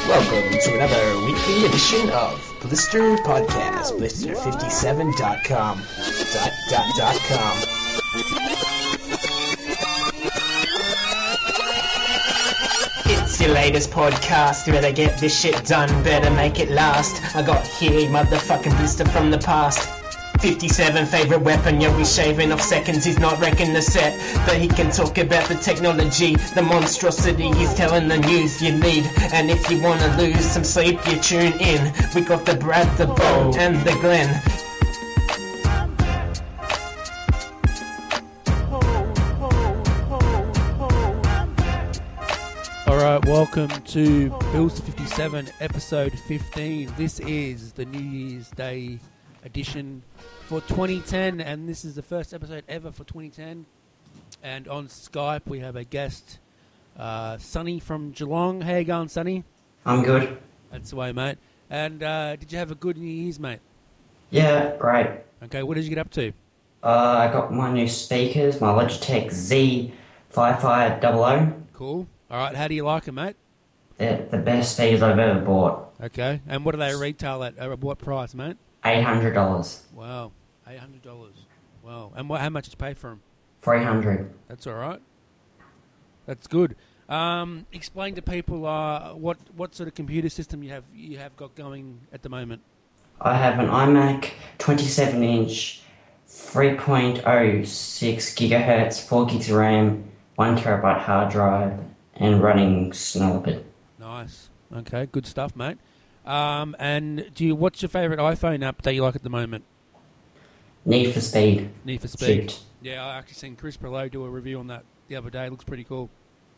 Welcome to another weekly edition of Blister Podcast, blister57.com. .com. It's your latest podcast, you better get this shit done, better make it last. I got here, motherfucking blister from the past. 57 favorite weapon, yeah, we shaving off seconds. He's not wrecking the set, but he can talk about the technology, the monstrosity. He's telling the news you need, and if you wanna lose some sleep, you tune in. We got the Brad, the Bo, and the Glenn. Alright, welcome to Bills 57, episode 15. This is the New Year's Day edition for 2010, and this is the first episode ever for 2010. And on Skype we have a guest, Sonny from Geelong. How you going, Sonny? I'm good. That's the way, mate. And did you have a good New Year's, mate? Yeah, great. Okay, what did you get up to? I got my new speakers, my Logitech Z5500. Cool. Alright, how do you like them, mate? They're the best speakers I've ever bought. Okay, and what do they retail at what price, mate? $800. Wow, $800. Wow, and how much did you pay for them? $300. That's all right. That's good. Explain to people what sort of computer system you have got going at the moment. I have an iMac 27-inch, 3.06 gigahertz, 4 gigs of RAM, 1 terabyte hard drive, and running Snowleopard. Nice. Okay, good stuff, mate. And what's your favourite iPhone app that you like at the moment? Need for Speed. Need for Speed. Shift. Yeah, I actually seen Chris Perlow do a review on that the other day. It looks pretty cool.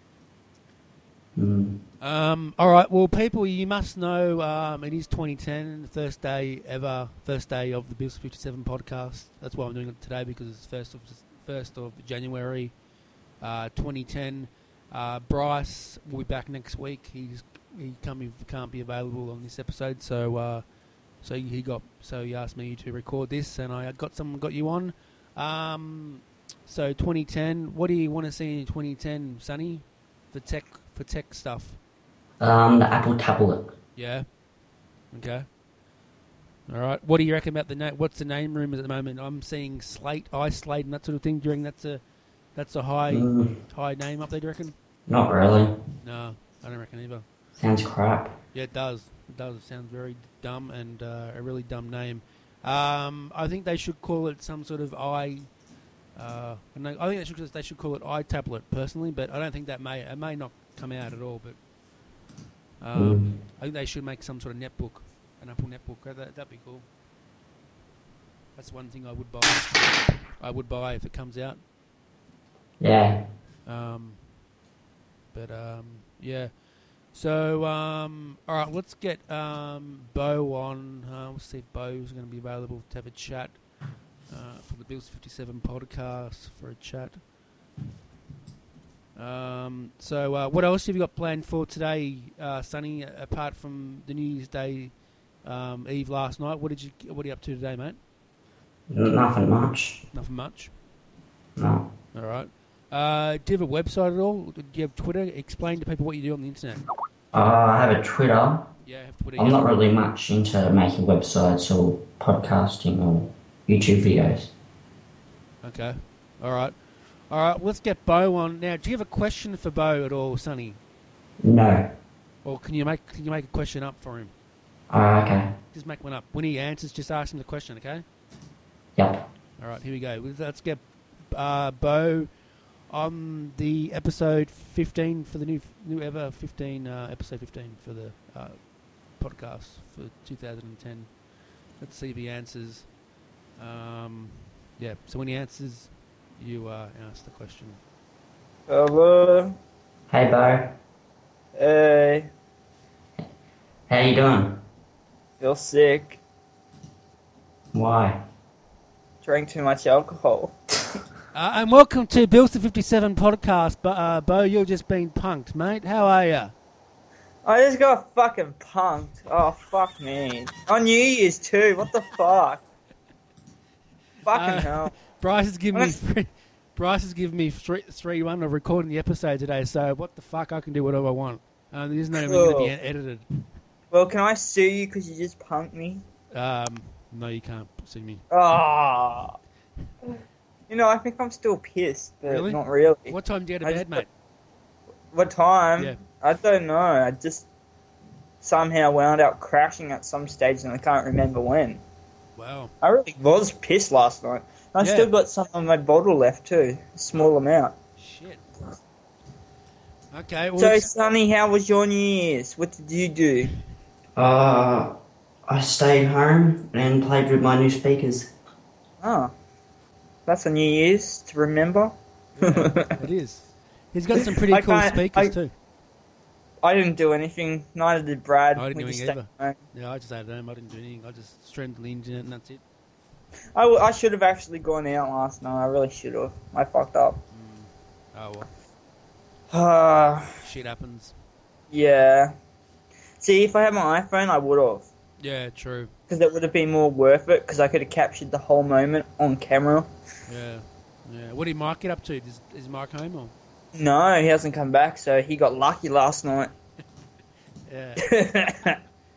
All right, well, people, you must know it is 2010, the first day of the Bills 57 podcast. That's why I'm doing it today, because it's 1st of January 2010. Bryce will be back next week. He can't be available on this episode, so he asked me to record this, and I got you on. So 2010, what do you want to see in 2010, Sonny, for tech stuff? The Apple tablet. Yeah. Okay. All right. What do you reckon about what's the name rumors at the moment? I'm seeing iSlate, and that sort of thing. Do you reckon that's a high name up there, do you reckon? Not really. No, I don't reckon either. Sounds crap. Yeah, it does. It sounds very dumb, and a really dumb name. I think they should call it some sort of I think they should call it iTablet personally, but I don't think it may not come out at all. But I think they should make some sort of netbook, an Apple netbook. That'd be cool. That's one thing I would buy. I would buy if it comes out. Yeah. Yeah. So, all right, let's get Bo on. We'll see if Bo's going to be available to have a chat for the Bills 57 podcast for a chat. So, what else have you got planned for today, Sonny? Apart from the New Year's Day Eve last night, what are you up to today, mate? Nothing much. Nothing much. No. All right. Do you have a website at all? Do you have Twitter? Explain to people what you do on the internet. I have a Twitter. Yeah, I have Twitter. I'm not really much into making websites or podcasting or YouTube videos. Okay. All right. Let's get Bo on now. Do you have a question for Bo at all, Sonny? No. Or can you make a question up for him? Okay. Just make one up. When he answers, just ask him the question. Okay. Yep. All right. Here we go. Let's get Bo on the episode 15 for the new ever 15 episode 15 for the podcast for 2010. Let's see if he answers. Yeah. So when he answers, you ask the question. Hello. Hey, Bo. Hey. How you doing? Feel sick. Why? Drank too much alcohol. And welcome to Bills 57 podcast. Bo, you've just been punked, mate. How are you? I just got fucking punked. Oh, fuck me. On New Year's too. What the fuck? Fucking hell. Bryce has given me 3-1 of recording the episode today, so what the fuck, I can do whatever I want. This isn't even going to be edited. Well, can I sue you because you just punked me? No, you can't see me. Ah. You know, I think I'm still pissed, but Really? not really. What time do you go to bed, mate? What time? Yeah. I don't know. I just somehow wound up crashing at some stage and I can't remember when. Wow. I really was pissed last night. I Yeah. still got some of my bottle left too. A small amount. Shit. Okay, well, So, Sonny, how was your New Year's? What did you do? I stayed home and played with my new speakers. Oh. That's a New Year's to remember. it is. He's got some pretty cool speakers too. I didn't do anything. Neither did Brad. I didn't We do just anything stayed home. Yeah, I just stayed at home. I didn't do anything. I just streamed the internet and that's it. I should have actually gone out last night. I really should have. I fucked up. Oh, well. Shit happens. Yeah. See, if I had my iPhone, I would have. Yeah, true. Because it would have been more worth it, because I could have captured the whole moment on camera. Yeah. What did Mike get up to? Is Mike home or? No, he hasn't come back, so he got lucky last night. Yeah.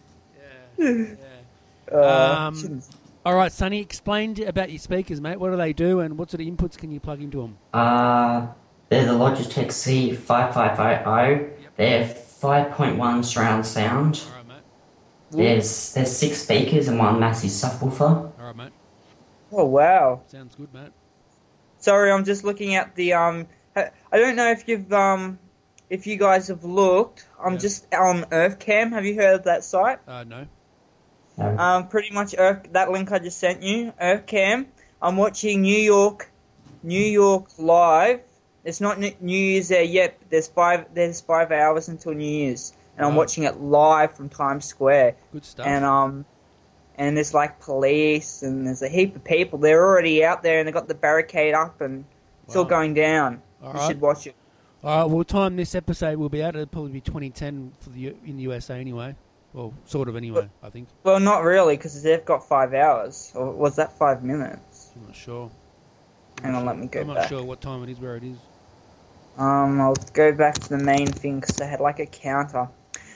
All right, Sonny, explain about your speakers, mate. What do they do, and what sort of inputs can you plug into them? They're the Logitech C5550. They're 5.1 surround sound. All right, mate. There's 6 speakers and 1 massive subwoofer. All right, mate. Oh, wow. Sounds good, mate. Sorry, I'm just looking at the, I don't know if if you guys have looked. I'm just on EarthCam. Have you heard of that site? No. No. Pretty much that link I just sent you, EarthCam. I'm watching New York live. It's not New Year's there yet. But there's 5 hours until New Year's, and I'm watching it live from Times Square. Good stuff. And there's like police and there's a heap of people. They're already out there and they've got the barricade up and it's all going down. You should watch it. All right. Well, time this episode will be out. It'll probably be 2010 in the USA anyway. Well, sort of anyway, I think. Well, not really, because they've got 5 hours. Or was that 5 minutes? I'm not sure. Hang on, let me go I'm back. not sure what time it is, where it is. I'll go back to the main thing because they had like a counter.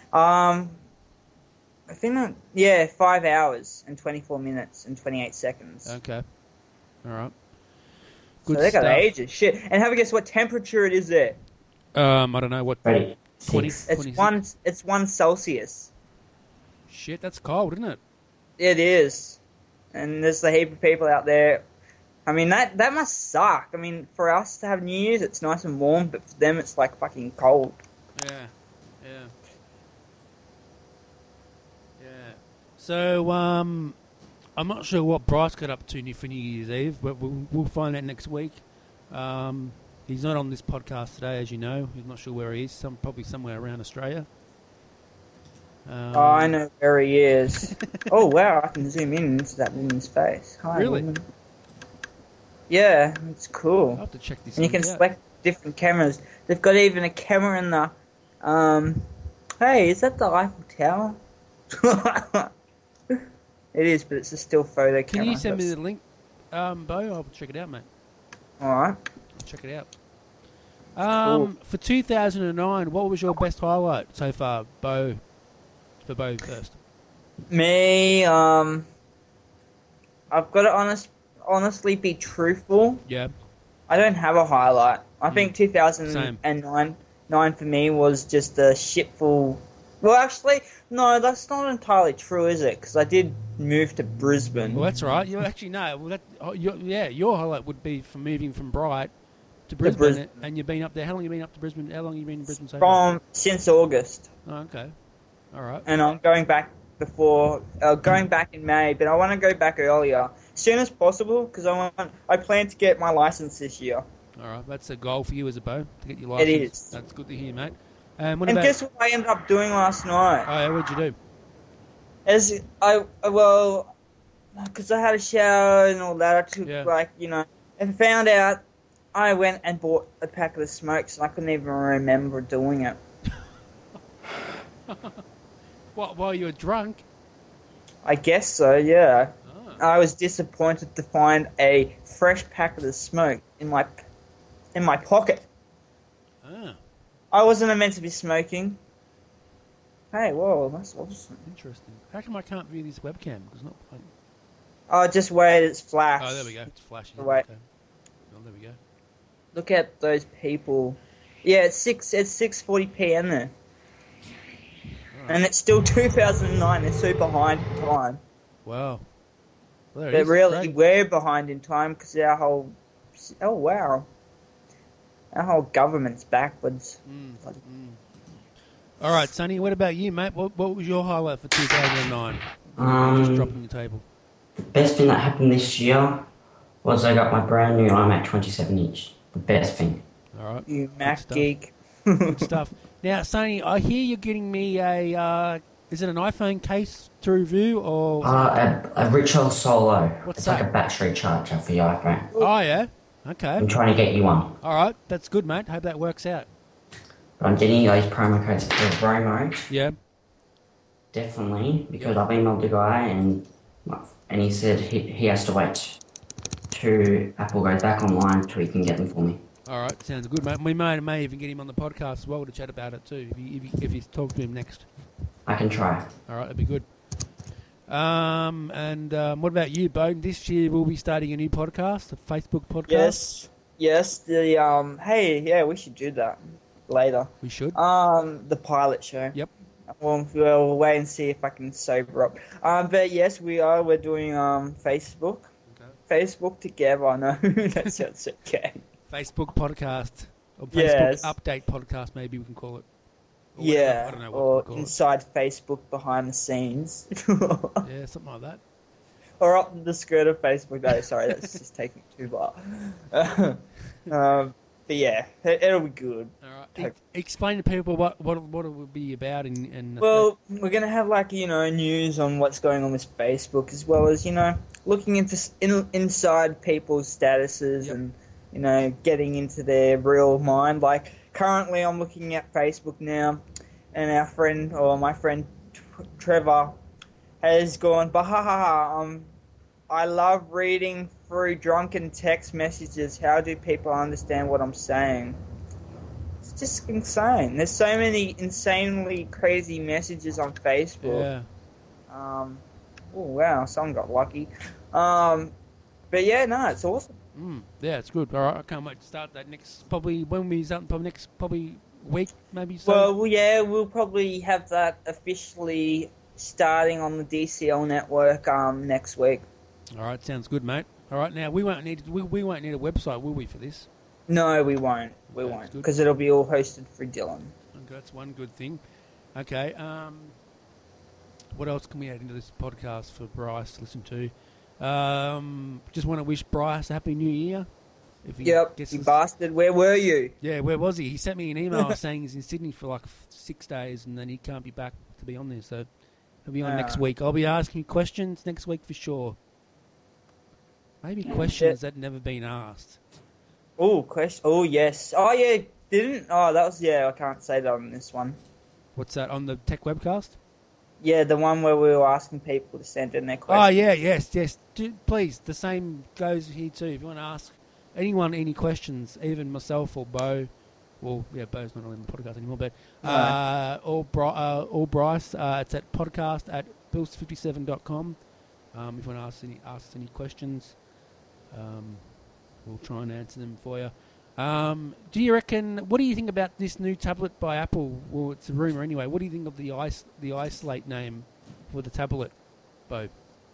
I think 5 hours and 24 minutes and 28 seconds. Okay. All right. So Good they got stuff. ages. Shit. And have a guess what temperature it is there? I don't know what. 20. 20. It's 1 Celsius. Shit, that's cold, isn't it? It is. And there's a heap of people out there. I mean, that must suck. I mean, for us to have New Year's, it's nice and warm, but for them, it's like fucking cold. Yeah. So, I'm not sure what Bryce got up to for New Year's Eve, but we'll find out next week. He's not on this podcast today, as you know. He's not sure where he is. Probably somewhere around Australia. I know where he is. Oh, wow, I can zoom in into that woman's face. Hi, Really? woman. Yeah, it's cool. I'll have to check this And you can out. select different cameras. They've got even a camera in the... hey, is that the Eiffel Tower? It is, but it's a still photo Can camera. you send me the link, Bo? I'll check it out, mate. Alright. Check it out. Cool. For 2009, what was your best highlight so far, Bo? For Bo first. Me, I've got to honestly be truthful. Yeah. I don't have a highlight. I think 2009 for me was just a shitful... Well, actually, no, that's not entirely true, is it? Because I did move to Brisbane. Well, that's right. You actually know. Well, your highlight would be from moving from Bright to Brisbane, and you've been up there. How long have you been up to Brisbane? How long have you been in Brisbane so far? Since August. Oh, okay. All right. And I'm going back in May, but I want to go back earlier, as soon as possible, because I plan to get my license this year. All right. That's a goal for you as a Bo, to get your license. It is. That's good to hear, mate. And guess what I ended up doing last night? Oh, yeah, what'd you do? Because I had a shower and all that, I took, and found out I went and bought a pack of the smokes, and I couldn't even remember doing it. What, while you were drunk? I guess so, yeah. Oh. I was disappointed to find a fresh pack of the smoke in my pocket. Ah. I wasn't meant to be smoking. Hey, whoa, that's awesome. Interesting. How come I can't view this webcam? Because not. Oh, just wait, it's flash. Oh, there we go. It's flashing. Wait. Okay. Oh, there we go. Look at those people. Yeah, it's 6:40 p.m. there. Right. And it's still 2009. They're super behind in time. Wow. Well, there it They're is. really Great. we're behind in time because our whole. Oh wow. Our whole government's backwards. All right, Sonny. What about you, mate? What was your highlight for 2009? Just dropping the table. The best thing that happened this year was I got my brand new iMac 27-inch. The best thing. All right. You Mac stuff. geek. Good stuff. Now, Sonny, I hear you're getting me a. Is it an iPhone case to review or? A Ritual Solo. What's it's that? like a battery charger for your iPhone. Oh yeah. Okay. I'm trying to get you one. All right. That's good, mate. Hope that works out. But I'm getting you those promo codes for Bromo. Yeah. Definitely, because I've emailed the guy and he said he has to wait till Apple goes back online till he can get them for me. All right. Sounds good, mate. We may even get him on the podcast as well to chat about it too. If you talk to him next. I can try. All right. That'd be good. What about you, Bowden? This year we'll be starting a new podcast, a Facebook podcast. Yes. The Hey, yeah, we should do that later. We should. The pilot show. Yep. Well, we'll wait and see if I can sober up. But yes, we are. We're doing Facebook. Okay. Facebook together. No, that sounds okay. Facebook podcast. Or Facebook Yes. update podcast, maybe we can call it. Or Yeah, I don't know what or we call inside Facebook behind the scenes. it. Yeah, something like that. Or up the skirt of Facebook. No, sorry, that's just taking it too far. But yeah, it'll be good. All right. Explain to people what it will be about and Well, we're gonna have news on what's going on with Facebook, as well as looking into inside people's statuses. Yep. And getting into their real mind. Like currently, I'm looking at Facebook now, and my friend Trevor has gone, "Bahaha, I love reading through drunken text messages. How do people understand what I'm saying?" It's just insane. There's so many insanely crazy messages on Facebook. yeah. Oh wow, someone got lucky. But yeah, no, it's awesome. Yeah, it's good. All right, I can't wait to start that next. Probably when we start. Probably next. Week, maybe. So. Well, yeah, we'll probably have that officially starting on the DCL network next week. All right, sounds good, mate. All right, now we won't need a website, will we, for this? No, we won't. We Okay, won't, that's good. because it'll be all hosted through Dylan. Okay, that's one good thing. Okay. What else can we add into this podcast for Bryce to listen to? Just want to wish Bryce a happy New Year. If he Yep, gets you us- bastard. Where were you? Yeah, where was he? He sent me an email saying he's in Sydney for like 6 days and then he can't be back to be on there. So he'll be on next week. I'll be asking you questions next week for sure. Maybe questions that never been asked. Oh, question. Oh, yes. Oh, yeah. Didn't. Oh, that was. Yeah, I can't say that on this one. What's that, on the Tech Webcast? Yeah, the one where we were asking people to send in their Oh, questions. yeah, yes. Please, the same goes here too. If you want to ask anyone any questions, even myself or Bo, well, yeah, Bo's not on the podcast anymore, but or Bryce, it's at podcast@bills57.com. If you want to ask us any questions, we'll try and answer them for you. Do you reckon? What do you think about this new tablet by Apple? Well, it's a rumor anyway. What do you think of the Isolate name for the tablet, Bo?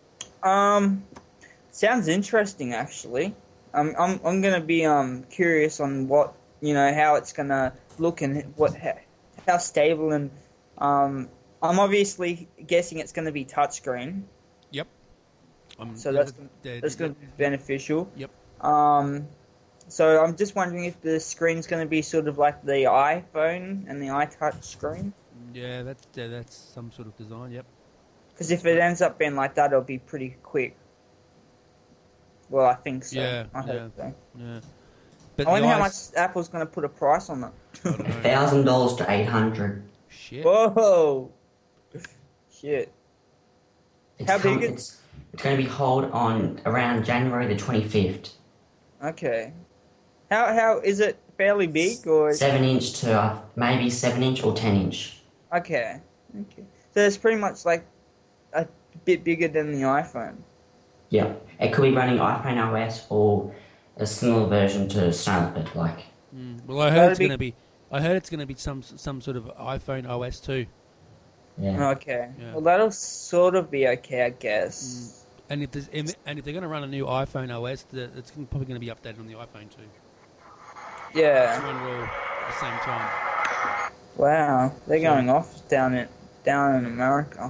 Sounds interesting, actually. I'm gonna be curious on what how it's gonna look and how stable and I'm obviously guessing it's gonna be touchscreen. Yep. So that's gonna be beneficial. Yep. So I'm just wondering if the screen's gonna be sort of like the iPhone and the iTouch screen. Yeah, that's some sort of design. Yep. Because if it ends up being like that, it'll be pretty quick. Well, I think so. Yeah, I hope so. Yeah. But I wonder the how much Apple's going to put a price on that. $1,000 to $800. Shit. Whoa! Shit. How big It's going to be held on around January the 25th. Okay. How is it fairly big or? 7-inch to maybe 7-inch or 10-inch. Okay. Okay. So it's pretty much like a bit bigger than the iPhone. Yeah, it could be running iPhone OS or a similar version to Snow Leopard, like. Well, I heard it's going to be. I heard it's going to be some sort of iPhone OS too. Yeah. Okay. Yeah. Well, that'll sort of be okay, I guess. And if they're going to run a new iPhone OS, it's probably going to be updated on the iPhone too. Yeah. Run all at the same time. Wow, they're going off down in America.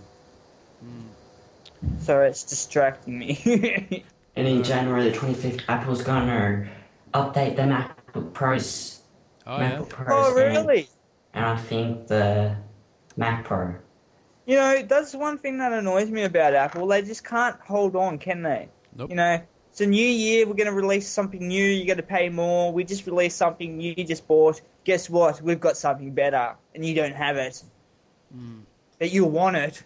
So it's distracting me. And in January the 25th, Apple's going to update the MacBook Pros. Oh, yeah. MacBook Pros Oh, really? And I think the Mac Pro. You know, that's one thing that annoys me about Apple. They just can't hold on, can they? Nope. You know, it's a new year. We're going to release something new. You got to pay more. We just released something you just bought. Guess what? We've got something better, and you don't have it. But you want it.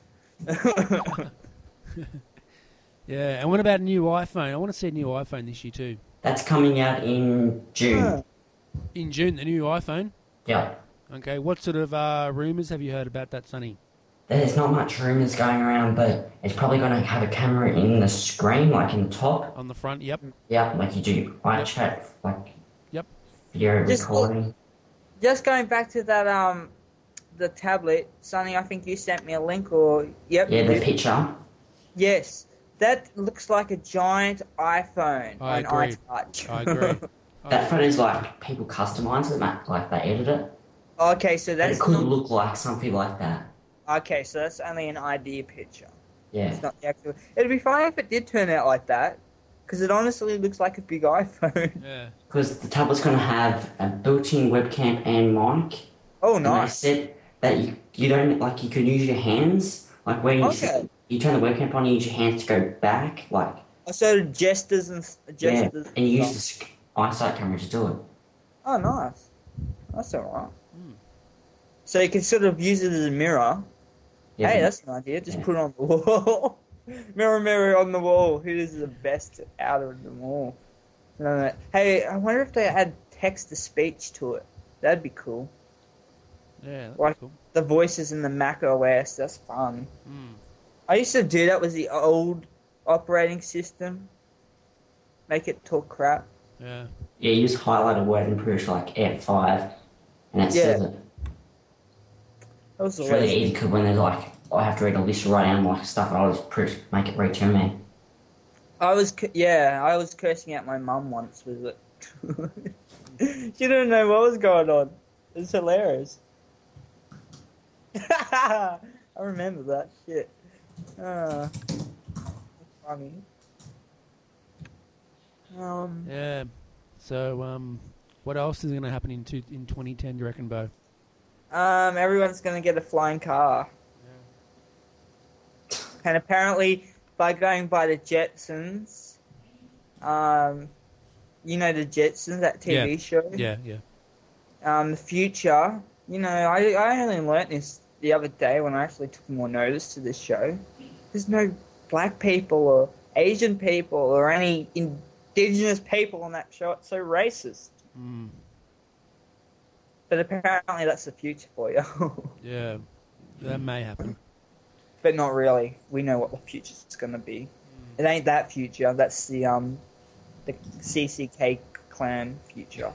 Yeah, and what about a new iPhone? I want to see a new iPhone this year too. That's coming out in June. In June, the new iPhone? Yeah. Okay, what sort of rumours have you heard about that, Sonny? There's not much rumours going around, but it's probably going to have a camera in the screen, like in the top. On the front, yep. Yeah, like you do iChat, like Yep. video Just recording. Just going back to that, the tablet, Sonny, I think you sent me a link, or... Yep. Yeah, you the did. picture. Yes. That looks like a giant iPhone I on agree. iTouch. I agree. That photo's like people customise it, like they edit it. Okay, so But that's it could not... look like something like that. Okay, so that's only an idea picture. Yeah. It's not the actual... It'd be funny if it did turn out like that, because it honestly looks like a big iPhone. Yeah. Because the tablet's going to have a built-in webcam and mic. Oh, And they nice. said that you don't, like, you can use your hands. Like, when you turn the webcam on, you use your hands to go back, like... So gestures and... Yeah, Gestures and you use the eyesight camera to do it. Oh, nice. That's alright. So you can sort of use it as a mirror. Yeah, Hey, but- that's an idea. Just put it on the wall. Mirror, mirror on the wall. Who is the best out of them all? Hey, I wonder if they add text-to-speech to it. That'd be cool. Yeah, that's Like cool. the voices in the Mac OS. That's fun. I used to do that with the old operating system. Make it talk crap. Yeah. Yeah, you just highlight a word and push, like, F5, and it says it. That was It's really always... easy, because when they're like, I have to read a list right down, like, stuff, I'll just push, make it read to me. I was cursing out my mum once with it. She didn't know what was going on. It was hilarious. I remember that shit. Funny. Yeah. So, what else is going to happen in 2010, do you reckon, Bo? Everyone's gonna get a flying car. And apparently, by going by the Jetsons, you know the Jetsons, that TV show? Yeah, yeah. The future, you know, I only learnt this the other day when I actually took more notice to this show. There's no black people or Asian people or any indigenous people on that show. It's so racist. But apparently that's the future for you. Yeah, that may happen. But not really. We know what the future's going to be. It ain't that future. That's the CCK clan future.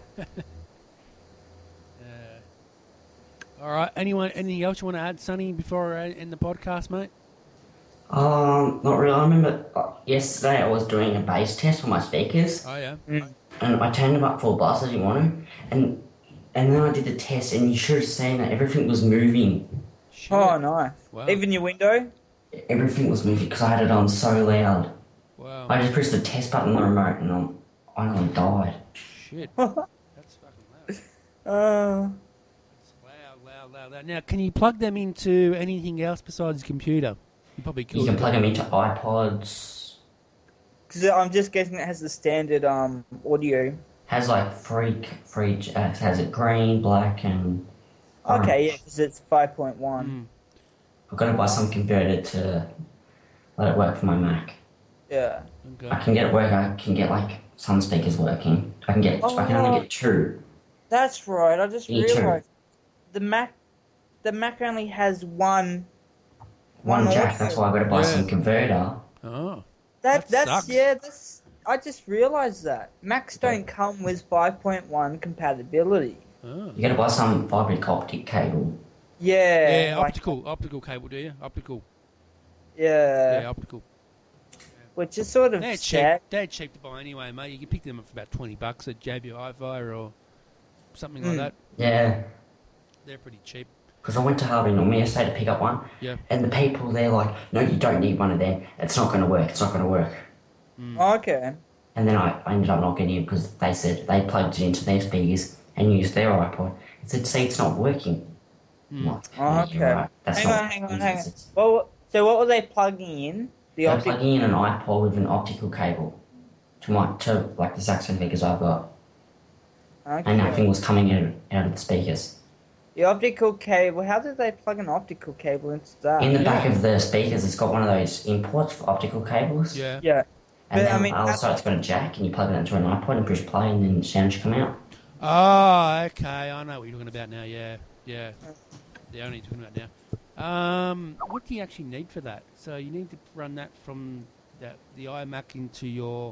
All right. Anything else you want to add, Sonny, before I end the podcast, mate? Not really. I remember yesterday I was doing a bass test for my speakers, Oh, yeah. and I turned them up full blast. I didn't want to, and then I did the test, and you should have seen that everything was moving. Shit. Oh, nice. Wow. Even your window? Everything was moving because I had it on so loud. Wow. I just pressed the test button on the remote, and I nearly died. Shit. That's fucking loud. Loud. Now, can you plug them into anything else besides your computer? You probably could. You can plug them into iPods. Because I'm just guessing it has the standard audio. Has like has it green, black, and orange. Okay, yeah, because it's 5.1. I've got to buy some converted to let it work for my Mac. Yeah. Okay. I can get it work. I can get like some speakers working. I can only get two. That's right. I just Me too. realised the the Mac only has one jack. audio. That's why I got to buy some converter. Oh. That's sucks. that's. I just realised that Macs don't come with 5.1 compatibility. Oh. You got to buy some fibre optic cable. Yeah. Yeah, like- optical cable, do you? Optical. Yeah. Yeah, optical. Which is sort of They're sad. cheap. They're cheap to buy anyway, mate. You can pick them up for about $20 at JB Hi-Fi or something like that. Yeah. They're pretty cheap. Because I went to Harvey Norman yesterday to pick up one. Yeah. And the people there like, no, you don't need one of them. It's not going to work. It's not going to work. Okay. And then I ended up not getting it because they said they plugged it into their speakers and used their iPod. It said, see, it's not working. I'm like, Oh, "Yeah, you're okay. right. That's Hang not on. it's- Well, so what were they plugging in? The They're optic. plugging in an iPod with an optical cable to like the exact same speakers I've got. And Okay. nothing was coming out of the speakers. The optical cable. How did they plug an optical cable into that? In the back of the speakers, it's got one of those imports for optical cables. Yeah. Yeah. And But, then I mean, on the other side, it's got a jack, and you plug it into an iPod and push play, and then the sound should come out. Oh, okay. I know what you're talking about now. Yeah. Yeah. Yeah, I know what you're talking about now. What do you actually need for that? So you need to run that from the iMac into your...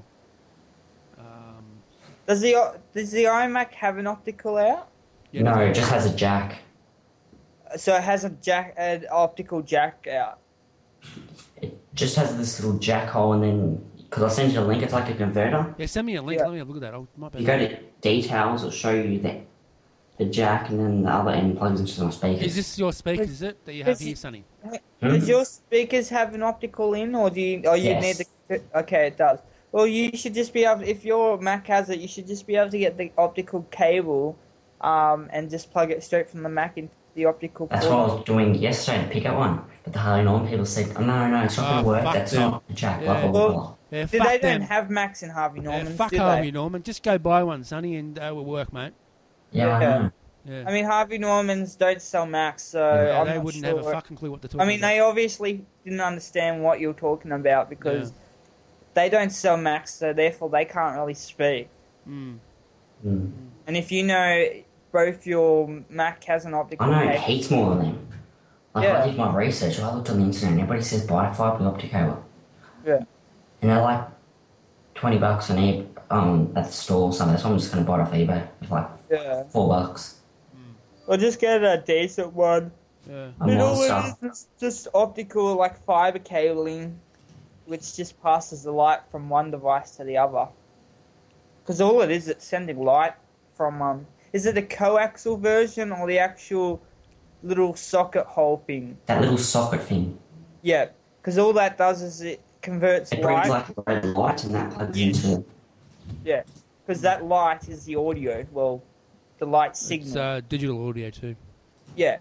Does the iMac have an optical out? yeah, No, it just has a jack. So it has an optical jack out. It just has this little jack hole, and then because I sent you a link, it's like a converter. Yeah, send me a link. Yeah. Let me have a look at that. Might be You go to details, it'll show you the jack, and then the other end plugs into some speakers. Is this your speakers, is it, that you have Is here, it- Sonny? Does your speakers have an optical in, or do you? Or you Yes. need the? Okay, it does. Well, you should just be able. If your Mac has it, you should just be able to get the optical cable, and just plug it straight from the Mac into the optical That's what I port. was doing yesterday to pick up one. But the Harley Norman people said, oh, no, it's not going Oh, to work. fuck That's them. not the jack. Yeah. Blah, blah, blah. Yeah, They fuck don't them. have Macs in Harvey Yeah, Norman. fuck do Harvey they? Norman. Just go buy one, Sonny, and it will work, mate. Yeah, I Yeah. know. Yeah. I mean, Harvey Normans don't sell Macs, so Yeah, I'm they not wouldn't sure. have a fucking clue what they're talking I mean, about. they obviously didn't understand what you're talking about because they don't sell Macs, so therefore they can't really speak. Mm. Mm. And if you know both your Mac has an optical I know cable, heaps more than them. Like, Yeah. I did my research. I looked on the internet, and everybody says buy a fibre optic cable. Yeah. And they're like $20 an at the store or something. So I'm just going to buy it off eBay. It's like yeah, $4. or just get a decent one. Yeah. A You know what monster. it is? It's just optical, like fiber cabling, which just passes the light from one device to the other. Because all it is, it's sending light from. Is it the coaxial version or the actual little socket hole thing? That little socket thing. Yeah, because all that does is it converts It brings light. like a red light, and that plugs into. Yeah, because that light is the audio. Well, the light signal. It's digital audio too. Yeah.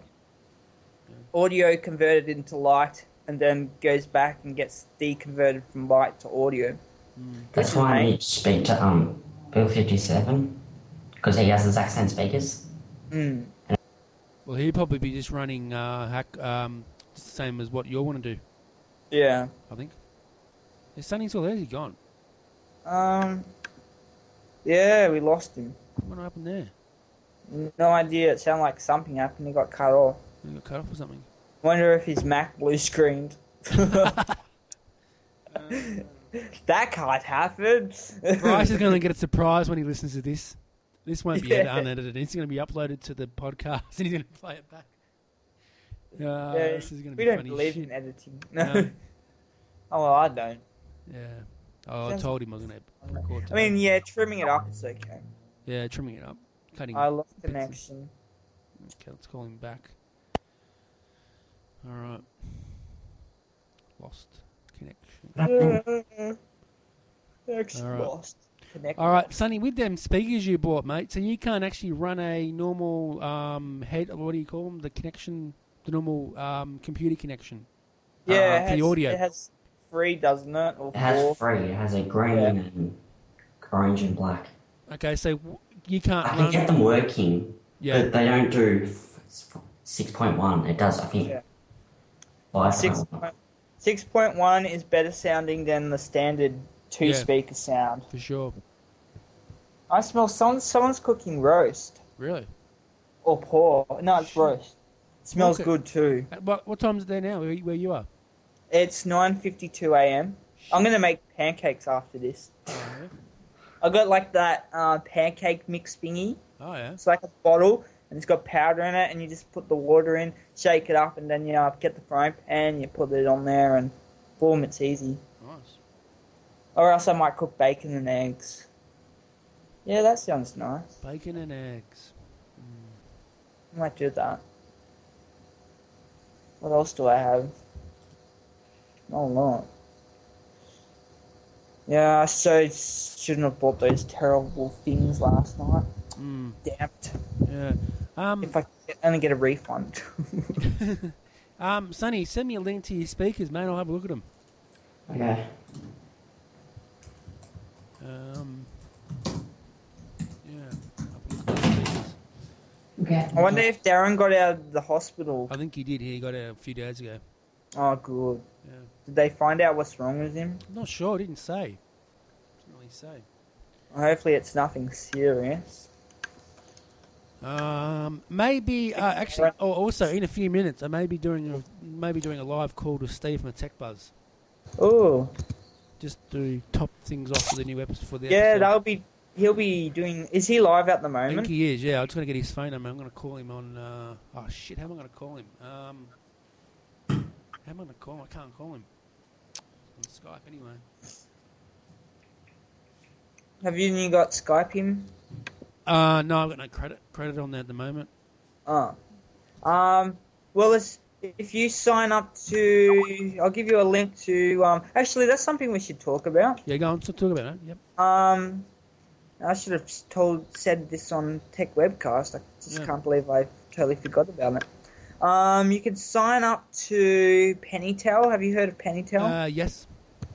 Audio converted into light and then goes back and gets deconverted from light to audio. That's Which is why I nice. need to speak to Bill 57 because he has the exact same speakers. Mm. Well, he'd probably be just running just the same as what you want to do, Yeah. I think. Is Sonny still there? Is he gone? Yeah, we lost him. What happened there? No idea. It sounded like something happened. He got cut off. He got cut off or something. Wonder if his Mac blue screened. That can't happen. Bryce is going to get a surprise when he listens to this. This won't be Yeah. unedited. It's going to be uploaded to the podcast and he's going to play it back. Yeah, This is going to we be don't funny believe shit. in editing. No. No. Oh, well, I don't. Yeah. Oh, I told him I was going to record I today. mean, yeah, trimming it up is okay. Yeah, trimming it up. Cutting I lost bits of- connection. Okay, let's call him back. All right. Lost connection. Connection All right. lost. Connection. All right, Sonny, with them speakers you bought, mate, so you can't actually run a normal head, what do you call them, the normal computer connection Yeah, for the audio. It has 3, doesn't it? Or It has 4. 3. It has a green Yeah. and orange and black. Okay, so you can't I can get run... them working, Yeah, but they don't do 6.1. It does, I think, Yeah. 5.1. 6.1 is better sounding than the standard 2 Yeah. speaker sound. for sure. I smell someone's cooking roast Really? or pork. No, it's roast. Smells Okay. good too. What time is it there now? Where you are? It's 9:52 a.m. I'm gonna make pancakes after this. Oh yeah. I got like that pancake mix thingy. Oh yeah. It's like a bottle, and it's got powder in it, and you just put the water in, shake it up, and then you get the frying pan, you put it on there, and boom, it's easy. Nice. Or else I might cook bacon and eggs. Yeah, that sounds nice. Bacon and eggs. I might do that. What else do I have? Not a lot. Yeah, I so shouldn't have bought those terrible things last night. Damn it. Yeah. If I could only get a refund. Sonny, send me a link to your speakers, man. I'll have a look at them. Okay. Yeah. Have a look at the speakers. Okay. I wonder if Darren got out of the hospital. I think he did. He got out a few days ago. Oh, good. Yeah. Did they find out what's wrong with him? I'm not sure. Didn't say. Didn't really say. Hopefully it's nothing serious. Maybe actually. Oh, also in a few minutes, I may be doing a live call to Steve from the Tech Buzz, Oh, just to top things off for the new episode. For the yeah, episode. he'll be doing. Is he live at the I think moment? he is. Yeah, I'm just gonna get his phone number. I'm gonna call him on. Oh shit! How am I gonna call him? How am I gonna call him? I can't call him on Skype anyway. Have you got Skype him? No, I've got no credit on that at the moment. Oh. Well, if you sign up to, I'll give you a link to. Actually, that's something we should talk about. Yeah, go on. So talk about it. Yep. I should have said this on Tech Webcast. I just Yeah. can't believe I totally forgot about it. You can sign up to Pennytel. Have you heard of Pennytel? Yes.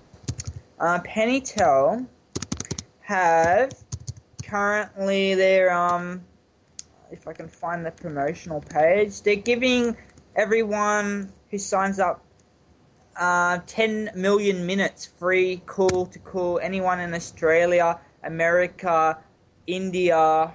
Pennytel have currently their if I can find the promotional page, they're giving everyone who signs up 10 million minutes free call to call anyone in Australia, America, India,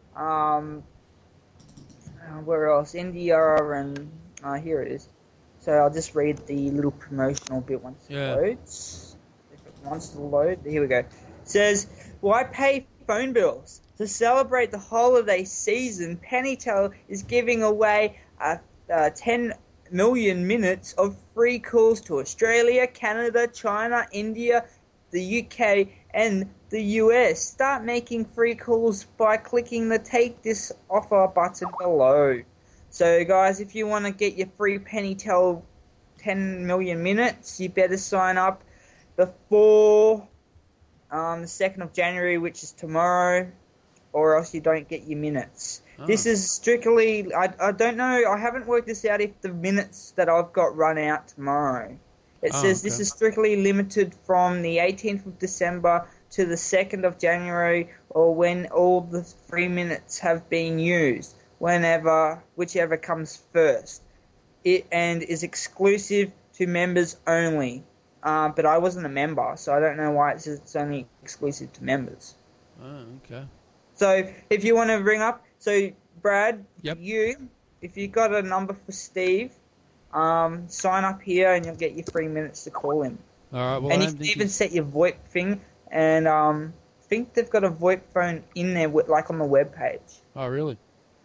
where else? India and here it is. So I'll just read the little promotional bit once it loads. If it wants to load, here we go. It says, why pay phone bills? To celebrate the holiday season, Pennytel is giving away 10 million minutes of free calls to Australia, Canada, China, India, the UK, and the US. Start making free calls by clicking the Take This Offer button below. So, guys, if you want to get your free Pennytel 10 million minutes, you better sign up before the 2nd of January, which is tomorrow, or else you don't get your minutes. This is strictly, I don't know, I haven't worked this out if the minutes that I've got run out tomorrow. It says this is strictly limited from the 18th of December to the 2nd of January, or when all the free minutes have been used, whichever comes first. And is exclusive to members only. But I wasn't a member, so I don't know why it says it's only exclusive to members. Oh, okay. So if you want to ring up, so Brad, Yep. if you got a number for Steve, sign up here and you'll get your 3 minutes to call him. All right. Well, And I you don't can think even set your VoIP thing, and I think they've got a VoIP phone in there, like on the web page. Oh, really?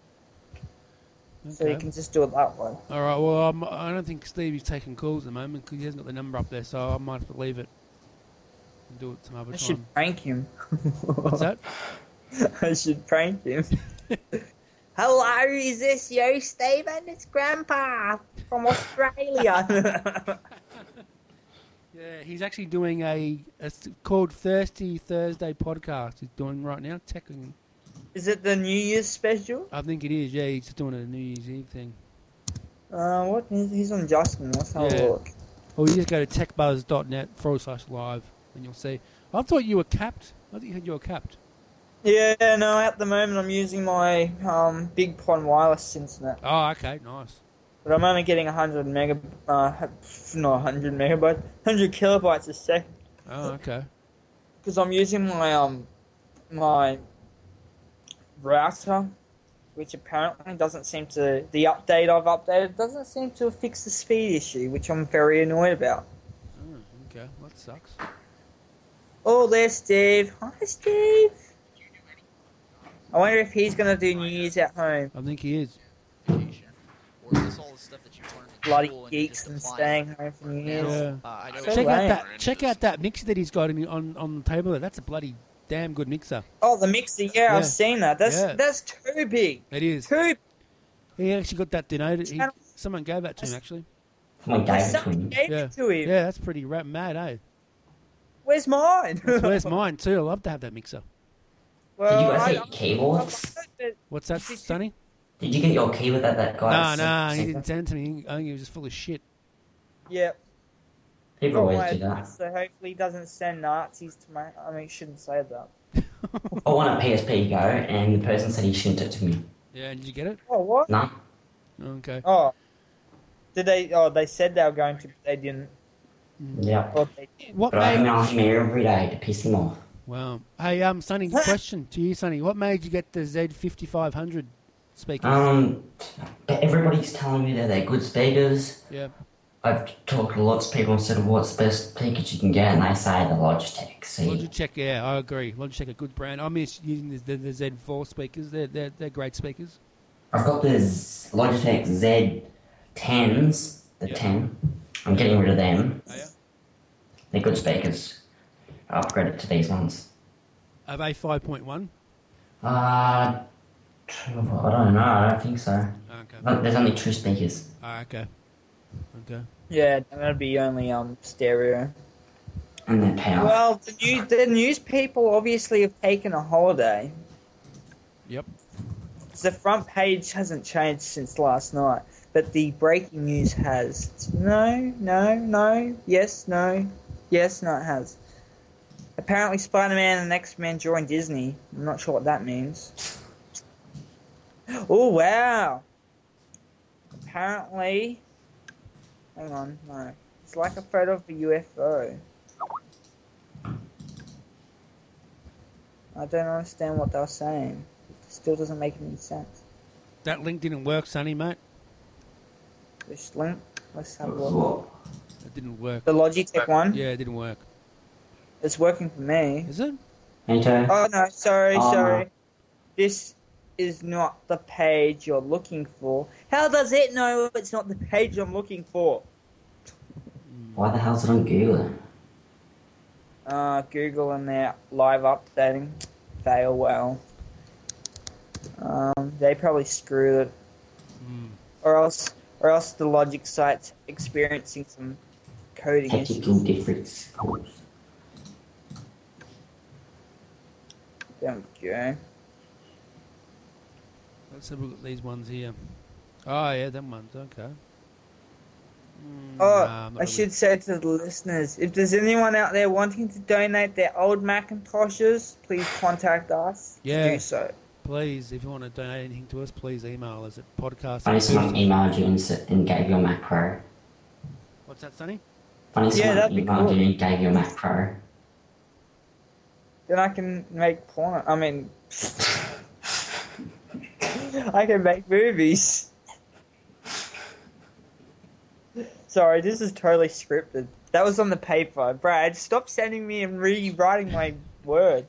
So you can just do it that way. All right. Well, I don't think Stevie's taking calls at the moment because he hasn't got the number up there, so I might have to leave it and do it some other I time. should prank him. What's that? I should prank him. Hello, is this you, Stephen? It's Grandpa from Australia. Yeah, he's actually doing it's called Thirsty Thursday podcast. He's doing right now, technically. Is it the New Year's special? I think it is. Yeah, he's doing a New Year's Eve thing. What? He's on Justin. Let's have a look. Or you just go to techbuzz.net/live and you'll see. I thought you were capped. I thought you said you were capped. Yeah, no, at the moment I'm using my Big Pond wireless internet. Oh, okay, nice. But I'm only getting 100 kilobytes a second. Oh, okay. Because I'm using my my router which apparently doesn't seem to. The update I've updated doesn't seem to have fixed the speed issue, which I'm very annoyed about. Oh, okay. Well, that sucks. Oh, there's Steve. Hi, Steve. I wonder if he's going to do New Year's at home. I think he is. Education, or is this all the stuff that you learned in Bloody school and you geeks just and apply staying it home for New now? Year's. Yeah. I know So Check lame. out that mixer that he's got on the table there. That's a bloody damn good mixer. Oh, the mixer. Yeah, Yeah. I've seen that. That's Yeah. that's too big. It is. Too. He actually got that donated. Someone gave that to him actually. Someone My gave it to son him. gave Yeah. it to him. Yeah, that's pretty mad, eh? Where's mine? Where's mine too? I'd love to have that mixer. Well, Did you guys I- get your keyboards? What's that, Sonny? Did you get your keyboard that guy? No, he didn't send it to me. I think he was just full of shit. Yeah. People always do that. So hopefully he doesn't send Nazis to my. I mean, he shouldn't say that. I want a PSP Go, and the person said he sent it to me. Yeah, did you get it? Oh, what? No. Okay. Oh. Did they? Oh, they said they were going to, but they didn't. Yeah. Or they did. What But I made? email him every day to piss him off. Wow. Hey, Sonny, question to you, Sonny. What made you get the Z5500 speakers? Everybody's telling me that they're good speakers. Yeah. I've talked to lots of people and said, what's the best speakers you can get? And they say the Logitech. See, Logitech, yeah, I agree. Logitech, a good brand. I'm using the Z4 speakers. They're great speakers. I've got the Logitech Z10s, the Yep. 10. I'm getting rid of them. Oh, yeah? They're good speakers. I upgraded to these ones. Are they 5.1? I don't know. I don't think so. Okay. But there's only 2 speakers. Okay. Okay. Yeah, that'd be only stereo. And they're power. Well, the news people obviously have taken a holiday. Yep. The front page hasn't changed since last night, but the breaking news has. No, yes, no, yes, no, it has. Apparently, Spider-Man and X-Men joined Disney. I'm not sure what that means. Oh, wow. Apparently... Hang on, no. It's like a photo of a UFO. I don't understand what they're saying. It still doesn't make any sense. That link didn't work, Sonny, mate. This link, let's have a look. What? It didn't work. The Logitech one? Yeah, it didn't work. It's working for me. Is it? Me too. Oh, no, sorry. Oh. This is not the page you're looking for. How does it know it's not the page I'm looking for? Why the hell's it on Google? Google and their live updating. Fail well. They probably screwed it. Or else the Logic site's experiencing some coding Technical issues. difference. There we go. Let's have a look at these ones here. Oh, yeah, them ones. Okay. Oh, Nah, I'm not I really- should say to the listeners, if there's anyone out there wanting to donate their old Macintoshes, please contact us Yeah. to do so. Please, if you want to donate anything to us, please email us at podcast. Funny someone emailed you and gave you a Mac Pro. What's that, Sonny? Funny Yeah, someone that'd be emailed cool. you and gave you a Mac Pro. Then I can make porn. I mean, I can make movies. Sorry, this is totally scripted. That was on the paper. Brad, stop sending me and rewriting my word.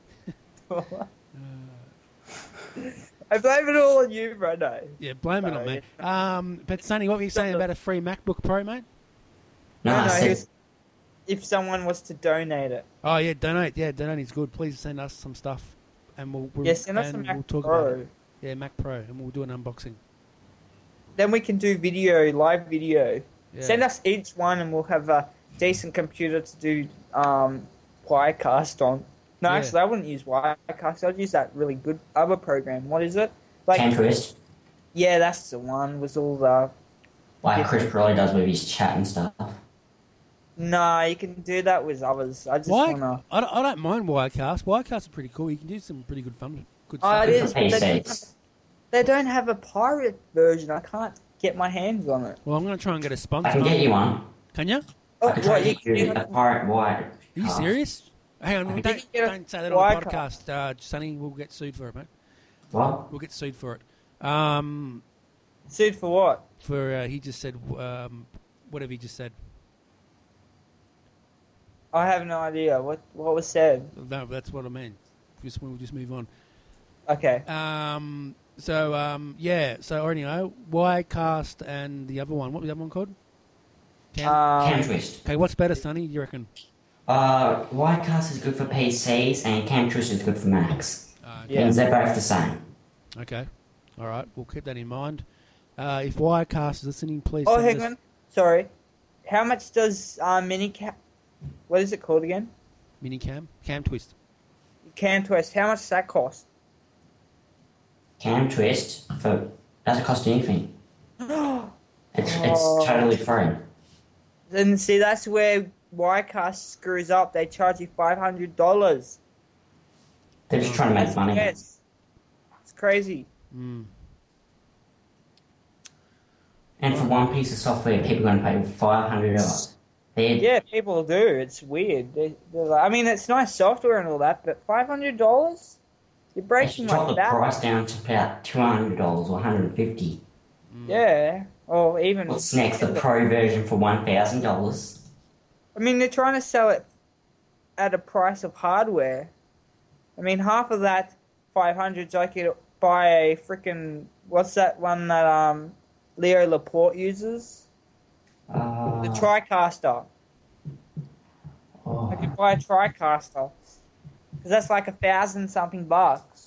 I blame it all on you, Brado. Yeah, blame it on me. Sorry. But Sonny, what were you saying about a free MacBook Pro, mate? No, I said, here's- if someone was to donate it. Oh yeah, donate. Yeah, donate is good. Please send us some stuff, and we'll Yeah, send us a and Mac we'll talk Pro. about it. Yeah, Mac Pro, and we'll do an unboxing. Then we can do video, live video. Yeah. Send us each one and we'll have a decent computer to do Wirecast on. No, Yeah. actually, I wouldn't use Wirecast. I'd use that really good other program. What is it? Like, Tempest, yeah, that's the one. Was all the... like Chris Pirelli does with his chat and stuff. No, you can do that with others. I just want to... I don't mind Wirecast. Wirecast is pretty cool. You can do some pretty good fun, good Oh, stuff. it is, but PCs. they don't have a pirate version. I can't get my hands on it. Well, I'm going to try and get a sponsor. I can get you one. Can you? Oh, I can try what, to you get can you do a that? pirate white. Are you serious? Hang on, You can get a don't say that on the Wirecast. podcast, Sonny. We'll get sued for it, mate. What? We'll get sued for it. Sued for what? For he just said whatever he just said. I have no idea. What was said? No, that's what I mean. We'll just move on. Okay. So I already know Ycast and the other one. What was the other one called? Cam Twist. Okay, what's better, Sonny? You reckon? Ycast is good for PCs and Cam Twist is good for Macs. Yeah. Means they're both the same. Okay. All right. We'll keep that in mind. If Ycast is listening, please. Oh, send hang us- on. Sorry. How much does Minicam? What is it called again? Minicam, Cam Twist. Cam Twist. How much does that cost? Cam Twist doesn't cost anything. It's totally free. Then see, that's where Ycast screws up. They charge you $500. They're just trying to make money. Yes. It's crazy. Mm. And for one piece of software, people are going to pay $500. Yeah, people do. It's weird. They're like, I mean, it's nice software and all that, but $500? You're They breaking should drop like the that. price down to about $200 or $150. Yeah. Or even... What's next? The Pro version for $1,000. I mean, they're trying to sell it at a price of hardware. I mean, half of that 500 is like you buy a freaking... What's that one that Leo Laporte uses? The TriCaster. I could buy a TriCaster. Because that's like $1,000-something bucks.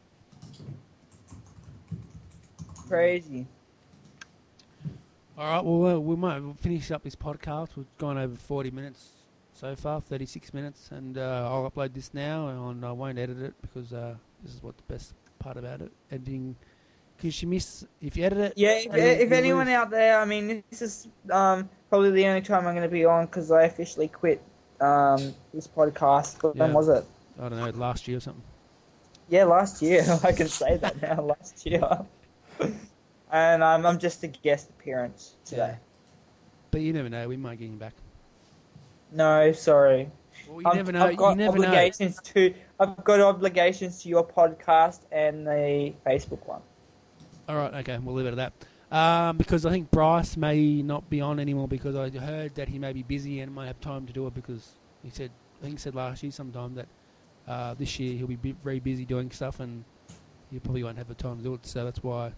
Crazy. All right. Well, we'll finish up this podcast. We've gone over 40 minutes so far, 36 minutes, and I'll upload this now, and I won't edit it because this is what the best part about it, editing. Because if you edit it, Yeah, if you'll anyone lose. out there, I mean, this is probably the only time I'm going to be on because I officially quit this podcast. But when Yeah. was it? I don't know, last year or something. Yeah, last year. I can say that now, last year. And I'm just a guest appearance today. But you never know. We might get him back. No, sorry. Well, you never know. I've got You never know. I've got obligations to your podcast and the Facebook one. All right, okay, we'll leave it at that. Because I think Bryce may not be on anymore because I heard that he may be busy and might have time to do it because I think he said last year sometime that this year he'll be very busy doing stuff and he probably won't have the time to do it. So that's why.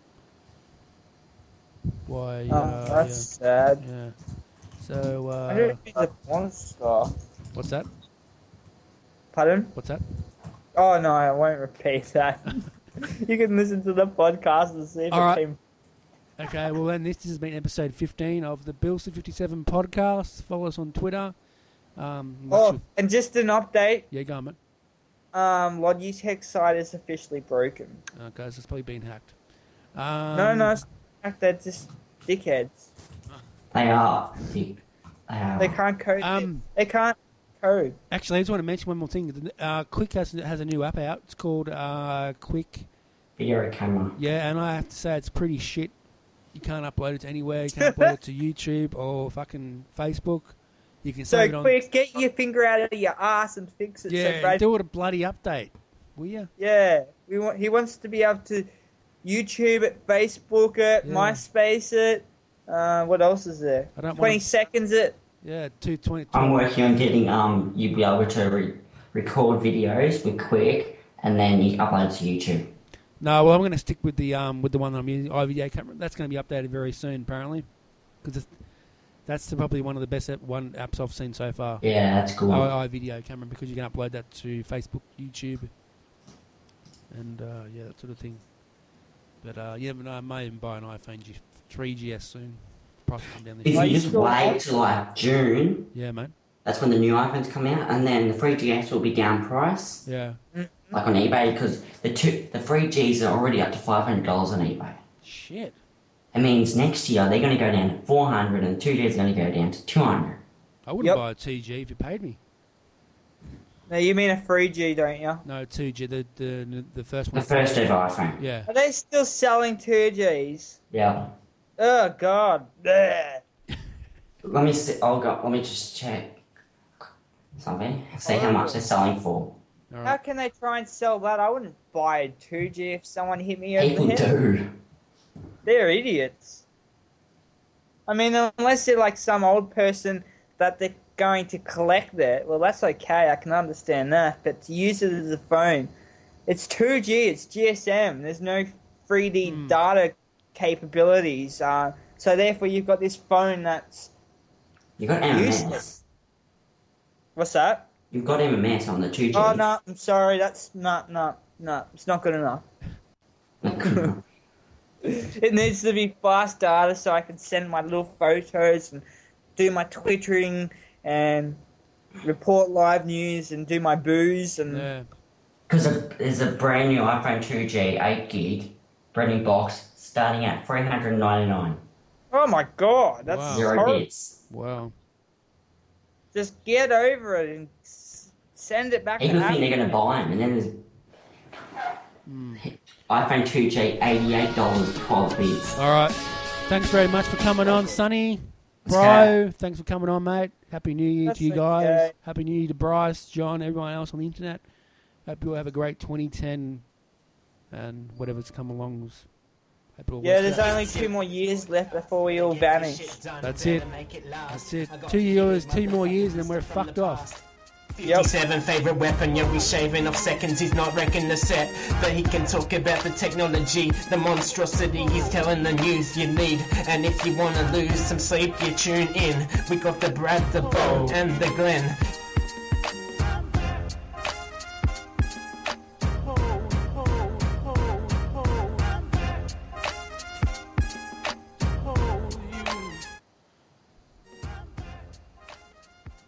That's sad. Yeah. So I don't think the porn star. what's that? Pardon? What's that? Oh no, I won't repeat that. You can listen to the podcast and see if All it right. came. Okay, well then this has been episode 15 of the Bill 57 podcast. Follow us on Twitter. Oh, and just an update. Yeah, go on, mate. Logitech site is officially broken. Guys, it's probably been hacked. No, it's not. They're just dickheads. They are. They can't code. They can't code. Actually, I just want to mention one more thing. Quick has a new app out. It's called Quick. Video camera. Yeah, and I have to say it's pretty shit. You can't upload it to anywhere. You can't upload it to YouTube or fucking Facebook. You can So save it on. quick, get your finger out of your ass and fix it. Yeah, so Brad, do it a bloody update, will you? yeah. He wants to be able to YouTube it, Facebook it, Yeah. MySpace it. What else is there? I don't 20 wanna- seconds it. Yeah, 220. I'm working on getting you be able to record videos with Quick and then you upload it to YouTube. No, well, I'm going to stick with the one that I'm using, iVideo camera. That's going to be updated very soon, apparently, because that's probably one of the best apps I've seen so far. Yeah, that's cool. iVideo camera, because you can upload that to Facebook, YouTube, and yeah, that sort of thing. But you never know, I may even buy an iPhone 3GS soon. Price will come down this If year. Are you you just still wait on? till like June, Yeah, mate. that's when the new iPhones come out, and then the 3GS will be down price, Yeah. like on eBay, because the 3Gs are already up to $500 on eBay. Shit. It means next year they're going to go down to 400, and the 2Gs are going to go down to 200. I wouldn't Yep. buy a 2G if you paid me. No, you mean a 3G, don't you? No, 2G, the first The one. first ever iPhone. Yeah. Are they still selling 2Gs? Yeah. Oh God. Bleh. Let me see. Let me just check something. See how much they're selling for. All How right. can they try and sell that? I wouldn't buy a 2G if someone hit me over People the head. do. They're idiots. I mean, unless they're like some old person that they're going to collect it, well, that's okay. I can understand that. But to use it as a phone, it's 2G, it's GSM. There's no 3D data capabilities. So therefore, you've got this phone that's You got MMS. useless. What's that? You've got MMS on the 2G. Oh, no, I'm sorry. That's no. It's not good enough. It needs to be fast data so I can send my little photos and do my twittering and report live news and do my booze and Yeah. Because there's a brand new iPhone 2G 8 gig, brand new box, starting at $399. oh my god, that's Wow. 0 horrible. bits. Wow. Just get over it and send it back People to think they're Apple. going to buy them, and then there's iPhone 2G, $88, 12 bits. All right. Thanks very much for coming on, Sonny. Bro, Okay. thanks for coming on, mate. Happy New Year That's to you okay. guys. Happy New Year to Bryce, John, everyone else on the internet. Hope you all have a great 2010 and whatever's come along. Hope it all Yeah, works there's out. only 2 more years left before we all vanish. That's it. That's it. 2 years, 2 more years, and then we're fucked off. 57 favorite weapon, yeah, we shaving off seconds. He's not wrecking the set, but he can talk about the technology, the monstrosity. He's telling the news you need, and if you wanna lose some sleep, you tune in. We got the Brad, the Bo, and the Glenn.